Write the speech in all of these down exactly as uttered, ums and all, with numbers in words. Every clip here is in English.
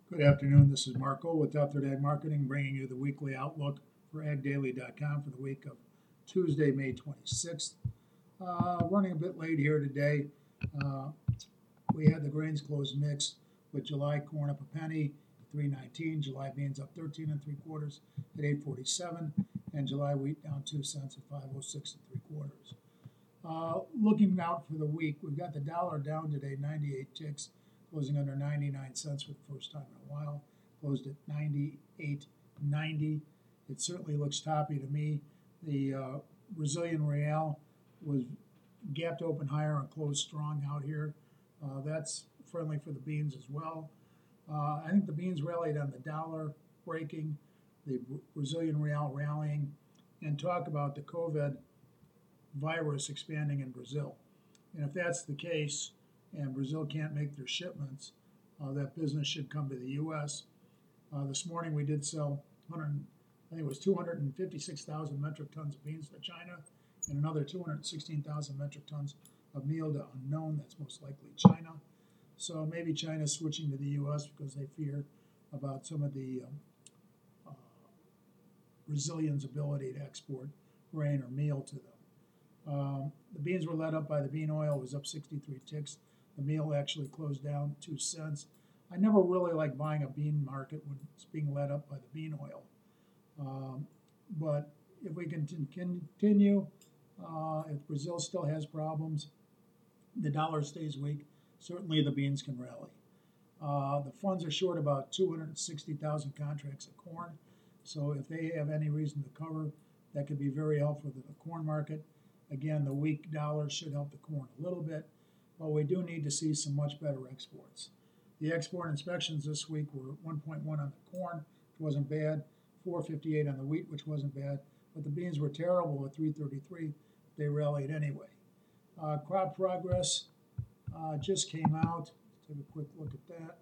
Good afternoon. This is Marco with Top Third Ag Marketing, bringing you the weekly outlook for ag daily dot com for the week of Tuesday, May twenty-sixth. Uh, running a bit late here today. Uh, we had the grains close mixed with July corn up a penny, three nineteen. July beans up thirteen and three quarters at eight forty-seven, and July wheat down two cents at five oh six and three quarters. Uh, looking out for the week, we've got the dollar down today, ninety-eight ticks, closing under ninety-nine cents for the first time in a while. Closed at ninety-eight ninety. It certainly looks toppy to me. The uh, Brazilian real was gapped open higher and closed strong out here. Uh, that's friendly for the beans as well. Uh, I think the beans rallied on the dollar breaking, the Brazilian real rallying, and talk about the COVID virus expanding in Brazil. And if that's the case, and Brazil can't make their shipments, uh, that business should come to the U S. Uh, this morning we did sell one hundred, I think it was two hundred fifty-six thousand metric tons of beans to China, and another two hundred sixteen thousand metric tons of meal to unknown. That's most likely China. So maybe China's switching to the U S because they fear about some of the um, uh, Brazilians' ability to export grain or meal to them. Um, the beans were led up by the bean oil. It was up sixty-three ticks. The meal actually closed down two cents. I never really like buying a bean market when it's being led up by the bean oil. Um, but if we can t- continue, uh, if Brazil still has problems, the dollar stays weak, certainly the beans can rally. Uh, the funds are short about two hundred sixty thousand contracts of corn. So if they have any reason to cover, that could be very helpful to the corn market. Again, the weak dollar should help the corn a little bit, but we do need to see some much better exports. The export inspections this week were one point one on the corn, which wasn't bad, four fifty-eight on the wheat, which wasn't bad, but the beans were terrible at three thirty-three. They rallied anyway. Uh, crop progress uh, just came out. Let's take a quick look at that.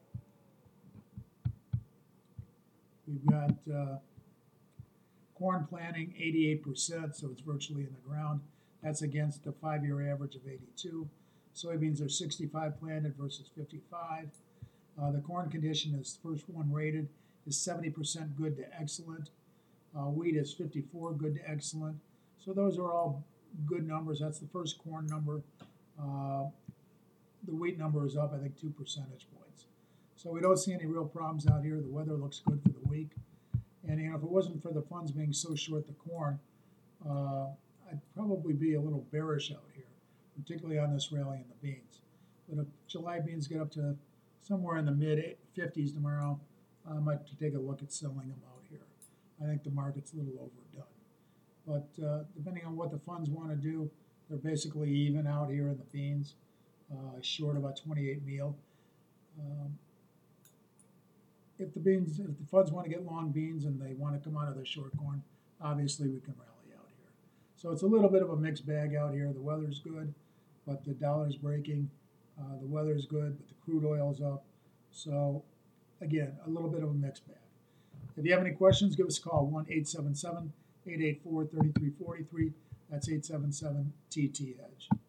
We've got uh, corn planting eighty-eight percent, so it's virtually in the ground. That's against the five-year average of eighty-two. Soybeans are sixty-five planted versus fifty-five. Uh, the corn condition is first one rated is seventy percent good to excellent. Uh, wheat is fifty-four good to excellent. So those are all good numbers. That's the first corn number. Uh, the wheat number is up, I think, two percentage points. So we don't see any real problems out here. The weather looks good for the week. And you know, if it wasn't for the funds being so short the corn, uh, I'd probably be a little bearish out here, particularly on this rally in the beans. But if July beans get up to somewhere in the mid fifties tomorrow, I might take a look at selling them out here. I think the market's a little overdone. But uh, depending on what the funds want to do, they're basically even out here in the beans, uh, short about twenty-eight meal. Um, if the beans, if the funds want to get long beans and they want to come out of their short corn, obviously we can rally out here. So it's a little bit of a mixed bag out here. The weather's good, but the dollar's breaking. Uh, the weather's good, but the crude oil's up. So again, a little bit of a mixed bag. If you have any questions, give us a call, one eight seven seven, eight eight four, three three four three. That's eight seven seven T T Edge.